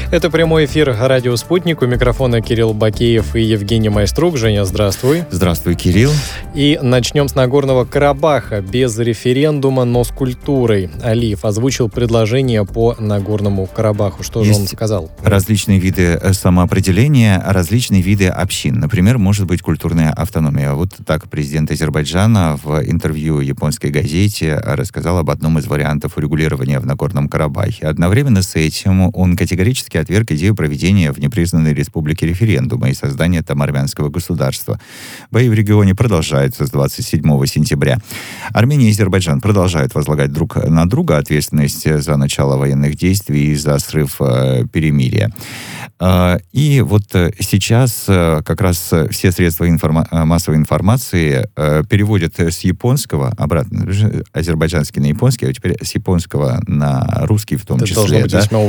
Это прямой эфир «Радио Спутник». У микрофона Кирилл Бакеев и Евгений Майструк. Женя, здравствуй. Здравствуй, Кирилл. И начнем с Нагорного Карабаха. Без референдума, но с культурой. Алиев озвучил предложение по Нагорному Карабаху. Что же он сказал? Различные виды самоопределения, различные виды общин. Например, может быть культурная автономия. Вот так президент Азербайджана в интервью японской газете рассказал об одном из вариантов урегулирования в Нагорном Карабахе. Одновременно с этим он категорически отверг идею проведения в непризнанной республике референдума и создания там армянского государства. Бои в регионе продолжаются с 27 сентября. Армения и Азербайджан продолжают возлагать друг на друга ответственность за начало военных действий и за срыв перемирия. И вот сейчас как раз все средства массовой информации переводят с японского обратно, азербайджанский на японский, а теперь с японского на русский в том числе.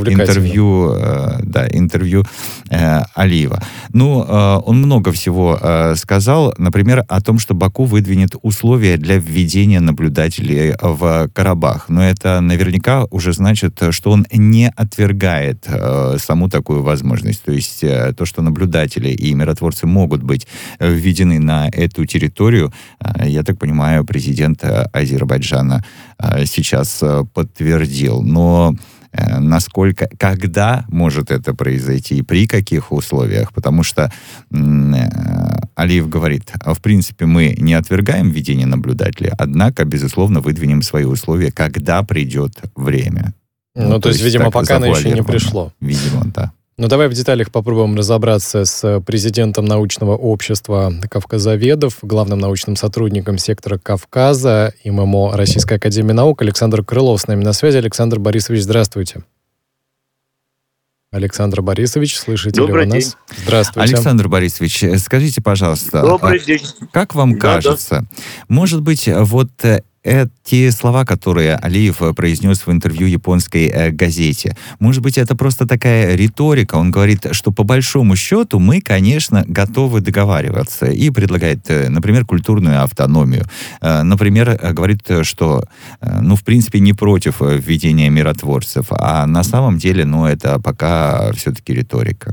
Интервью Алиева. Он много всего сказал, например, о том, что Баку выдвинет условия для введения наблюдателей в Карабах. Но это наверняка уже значит, что он не отвергает саму такую возможность. То есть то, что наблюдатели и миротворцы могут быть введены на эту территорию, я так понимаю, президент Азербайджана сейчас подтвердил. Но насколько, когда может это произойти и при каких условиях, потому что Алиев говорит, в принципе, мы не отвергаем введение наблюдателей, однако, безусловно, выдвинем свои условия, когда придет время. То есть, видимо, пока оно еще не пришло. Видимо, да. Давай в деталях попробуем разобраться с президентом научного общества Кавказоведов, главным научным сотрудником сектора Кавказа, ММО Российской академии наук Александр Крылов с нами на связи. Александр Борисович, здравствуйте. Александр Борисович, слышите ли вы нас? Здравствуйте. Александр Борисович, скажите, пожалуйста, добрый день. Как вам кажется, может быть, вот эти слова, которые Алиев произнес в интервью японской газете, может быть, это просто такая риторика? Он говорит, что по большому счету мы, конечно, готовы договариваться и предлагает, например, культурную автономию. Например, говорит, что, в принципе, не против введения миротворцев, а на самом деле, это пока все-таки риторика.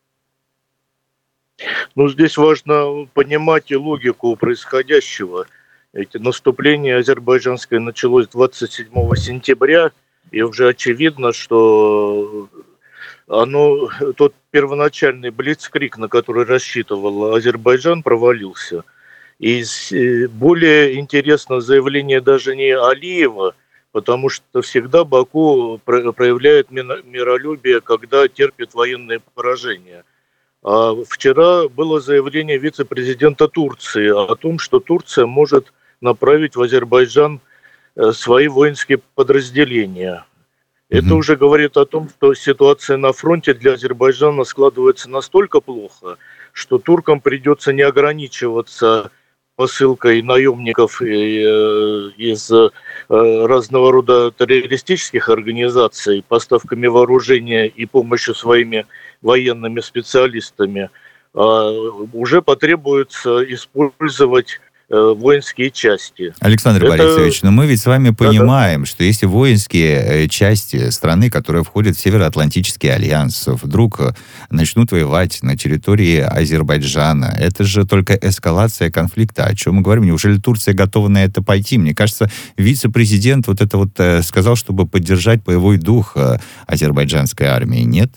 Здесь важно понимать и логику происходящего. Наступление азербайджанское началось 27 сентября, и уже очевидно, что тот первоначальный блицкриг, на который рассчитывал Азербайджан, провалился. И более интересно заявление даже не Алиева, потому что всегда Баку проявляет миролюбие, когда терпит военные поражения. А вчера было заявление вице-президента Турции о том, что Турция может направить в Азербайджан свои воинские подразделения. Это уже говорит о том, что ситуация на фронте для Азербайджана складывается настолько плохо, что туркам придется не ограничиваться посылкой наемников из разного рода террористических организаций, поставками вооружения и помощью своими военными специалистами, а уже потребуется использовать воинские части. Александр Борисович, но мы ведь с вами понимаем, что если воинские части страны, которые входят в Североатлантический альянс, вдруг начнут воевать на территории Азербайджана, это же только эскалация конфликта. О чем мы говорим? Неужели Турция готова на это пойти? Мне кажется, вице-президент сказал, чтобы поддержать боевой дух азербайджанской армии. Нет?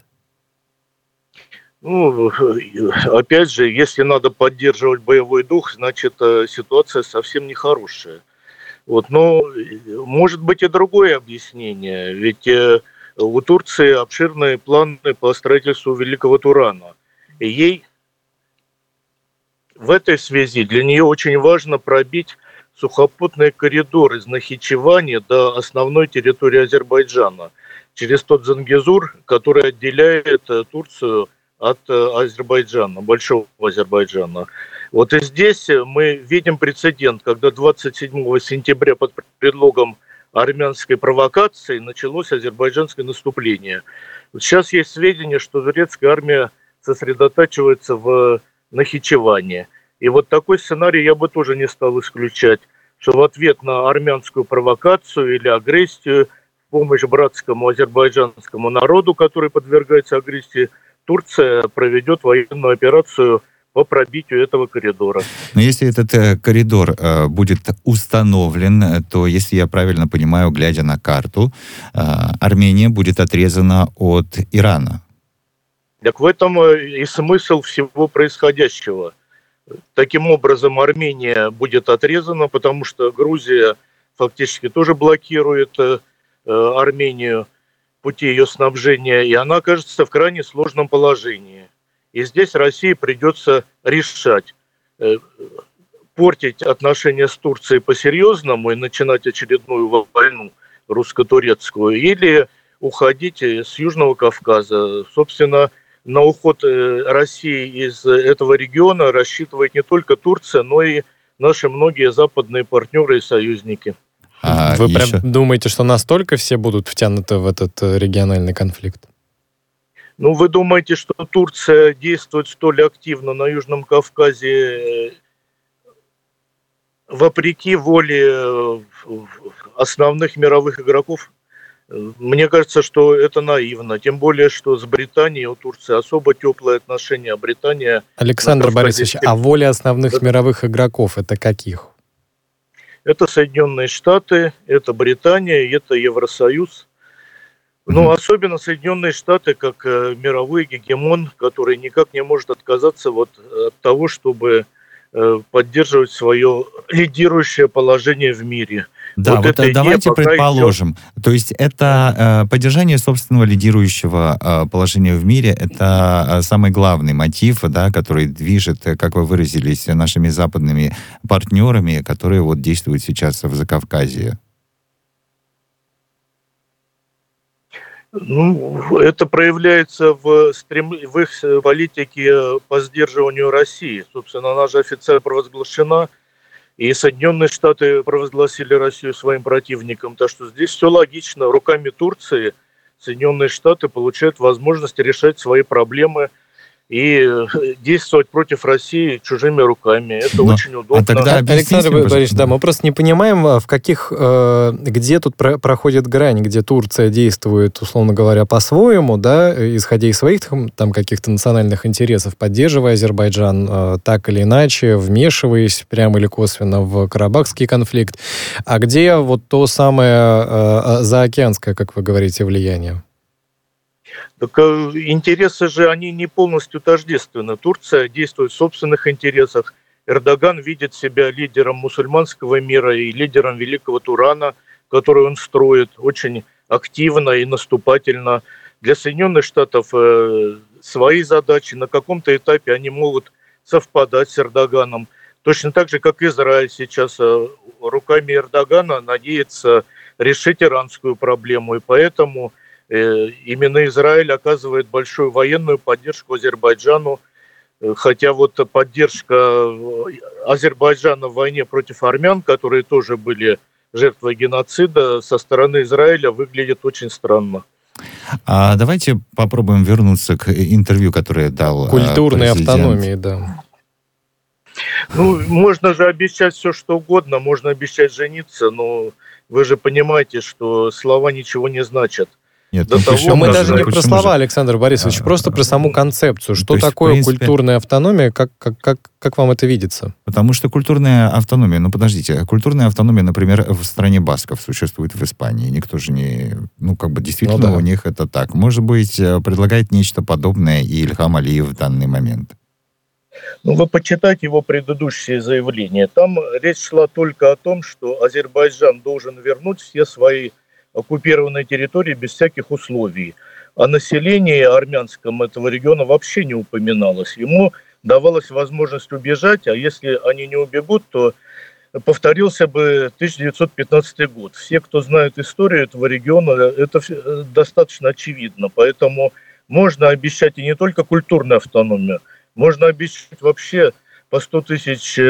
Опять же, если надо поддерживать боевой дух, значит, ситуация совсем нехорошая. Но может быть и другое объяснение. Ведь у Турции обширные планы по строительству Великого Турана. И ей в этой связи для нее очень важно пробить сухопутный коридор из Нахичевани до основной территории Азербайджана через тот Зангезур, который отделяет Турцию от Азербайджана, Большого Азербайджана. И здесь мы видим прецедент, когда 27 сентября под предлогом армянской провокации началось азербайджанское наступление. Сейчас есть сведения, что турецкая армия сосредотачивается в Нахичевани. И такой сценарий я бы тоже не стал исключать, что в ответ на армянскую провокацию или агрессию помощь братскому азербайджанскому народу, который подвергается агрессии, Турция проведет военную операцию по пробитию этого коридора. Но если этот коридор будет установлен, то, если я правильно понимаю, глядя на карту, Армения будет отрезана от Ирана. Так в этом и смысл всего происходящего. Таким образом, Армения будет отрезана, потому что Грузия фактически тоже блокирует Армению, пути ее снабжения, и она окажется в крайне сложном положении. И здесь России придется решать, портить отношения с Турцией по-серьезному и начинать очередную войну русско-турецкую, или уходить с Южного Кавказа. Собственно, на уход России из этого региона рассчитывает не только Турция, но и наши многие западные партнеры и союзники. Вы прям думаете, что настолько все будут втянуты в этот региональный конфликт? Ну, вы думаете, что Турция действует столь активно на Южном Кавказе вопреки воле основных мировых игроков? Мне кажется, что это наивно. Тем более, что с Британией у Турции особо теплые отношения. Британия... Александр Борисович, а воля основных мировых игроков это каких? Это Соединенные Штаты, это Британия, это Евросоюз. Но особенно Соединенные Штаты, как мировой гегемон, который никак не может отказаться от того, чтобы поддерживать свое лидирующее положение в мире. Да, вот давайте предположим, то есть это поддержание собственного лидирующего положения в мире, это самый главный мотив, да, который движет, как вы выразились, нашими западными партнерами, которые вот действуют сейчас в Закавказье. Ну, это проявляется в их политике по сдерживанию России. Собственно, она же официально провозглашена, и Соединенные Штаты провозгласили Россию своим противником. Так что здесь все логично. Руками Турции Соединенные Штаты получают возможность решать свои проблемы и действовать против России чужими руками. Это очень удобно. А тогда Александр Борисович, да, мы просто не понимаем, в каких, где тут проходит грань, где Турция действует, условно говоря, по-своему, да, исходя из своих там каких-то национальных интересов, поддерживая Азербайджан так или иначе, вмешиваясь прямо или косвенно в Карабахский конфликт, а где вот то самое заокеанское, как вы говорите, влияние? Так интересы же, они не полностью тождественны. Турция действует в собственных интересах. Эрдоган видит себя лидером мусульманского мира и лидером Великого Турана, который он строит очень активно и наступательно. Для Соединенных Штатов свои задачи. На каком-то этапе они могут совпадать с Эрдоганом. Точно так же, как Израиль сейчас руками Эрдогана надеется решить иранскую проблему. И поэтому именно Израиль оказывает большую военную поддержку Азербайджану, хотя вот поддержка Азербайджана в войне против армян, которые тоже были жертвой геноцида, со стороны Израиля выглядит очень странно. А давайте попробуем вернуться к интервью, которое дал культурной президент. Автономии, да. Ну, можно же обещать все, что угодно, можно обещать жениться, но вы же понимаете, что слова ничего не значат. Нет, мы даже не про слова, Александр Борисович, просто про саму концепцию. Что такое, в принципе, культурная автономия, как вам это видится? Потому что культурная автономия, подождите, культурная автономия, например, в стране басков существует в Испании. Никто же не, действительно, у них это так. Может быть, предлагает нечто подобное и Ильхам Алиев в данный момент. Вы почитайте его предыдущие заявления. Там речь шла только о том, что Азербайджан должен вернуть все свои оккупированной территории без всяких условий. О населении армянском этого региона вообще не упоминалось. Ему давалась возможность убежать, а если они не убегут, то повторился бы 1915 год. Все, кто знает историю этого региона, это достаточно очевидно. Поэтому можно обещать и не только культурную автономию, можно обещать вообще по 100 тысяч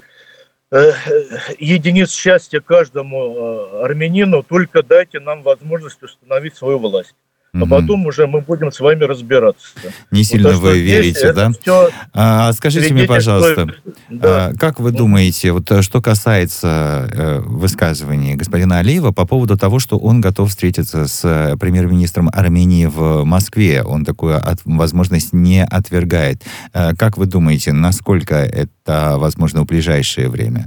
единиц счастья каждому армянину, только дайте нам возможность установить свою власть. а потом уже мы будем с вами разбираться. Не сильно вы верите, да? Скажите мне, пожалуйста, как вы думаете, вот что касается высказываний господина Алиева по поводу того, что он готов встретиться с премьер-министром Армении в Москве, он такую возможность не отвергает. Как вы думаете, насколько это возможно в ближайшее время?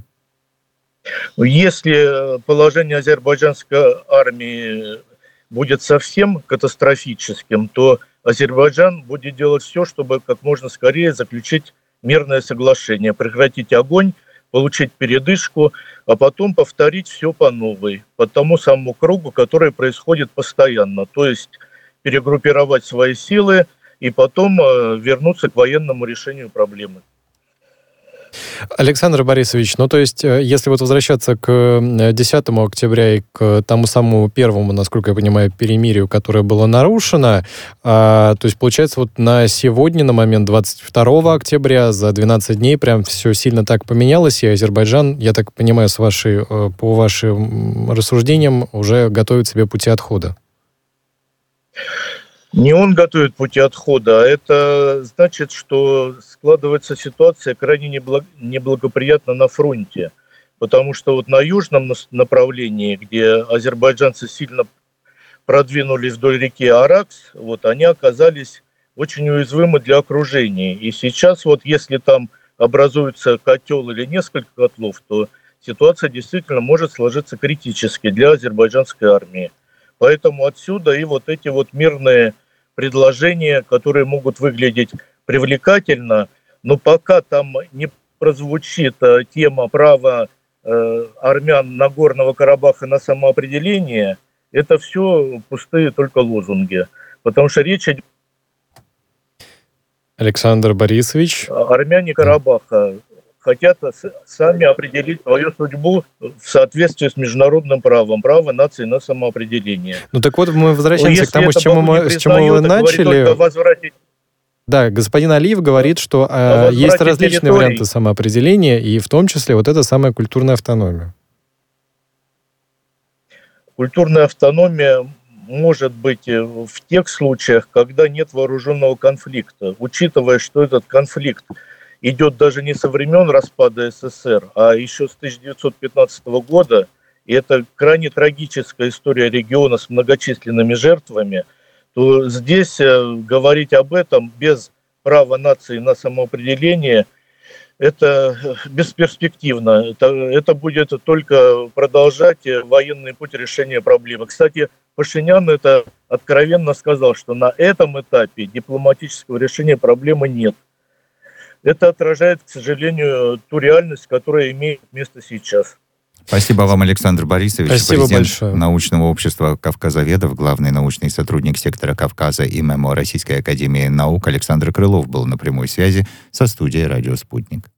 Если положение азербайджанской армии будет совсем катастрофическим, то Азербайджан будет делать все, чтобы как можно скорее заключить мирное соглашение, прекратить огонь, получить передышку, а потом повторить все по новой, по тому самому кругу, который происходит постоянно. То есть перегруппировать свои силы и потом вернуться к военному решению проблемы. Александр Борисович, то есть, если вот возвращаться к 10 октября и к тому самому первому, насколько я понимаю, перемирию, которое было нарушено, то есть, получается, вот на сегодня, на момент 22 октября, за 12 дней прям все сильно так поменялось, и Азербайджан, я так понимаю, по вашим рассуждениям, уже готовит себе пути отхода. Не он готовит пути отхода, а это значит, что складывается ситуация крайне неблагоприятна на фронте. Потому что вот на южном направлении, где азербайджанцы сильно продвинулись вдоль реки Аракс, вот они оказались очень уязвимы для окружения. И сейчас вот если там образуется котел или несколько котлов, то ситуация действительно может сложиться критически для азербайджанской армии. Поэтому отсюда и вот эти вот мирные предложения, которые могут выглядеть привлекательно, но пока там не прозвучит тема права армян Нагорного Карабаха на самоопределение, это все пустые только лозунги. Потому что речь идет... Александр Борисович. Армяне Карабаха хотят сами определить свою судьбу в соответствии с международным правом, право нации на самоопределение. Так вот, мы возвращаемся к тому, с чего вы начали. Да, господин Алиев говорит, что есть различные варианты самоопределения, и в том числе вот эта самая культурная автономия. Культурная автономия может быть в тех случаях, когда нет вооруженного конфликта, учитывая, что этот конфликт идет даже не со времен распада СССР, а еще с 1915 года, и это крайне трагическая история региона с многочисленными жертвами, то здесь говорить об этом без права нации на самоопределение – это бесперспективно. Это будет только продолжать военный путь решения проблемы. Кстати, Пашинян это откровенно сказал, что на этом этапе дипломатического решения проблемы нет. Это отражает, к сожалению, ту реальность, которая имеет место сейчас. Спасибо вам, Александр Борисович. Спасибо президент большое. Научного общества Кавказоведов, главный научный сотрудник сектора Кавказа и МЭМО Российской академии наук Александр Крылов был на прямой связи со студией «Радио Спутник».